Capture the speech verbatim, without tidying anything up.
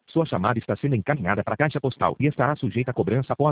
Sua chamada está sendo encaminhada para a caixa postal e estará sujeita a cobrança após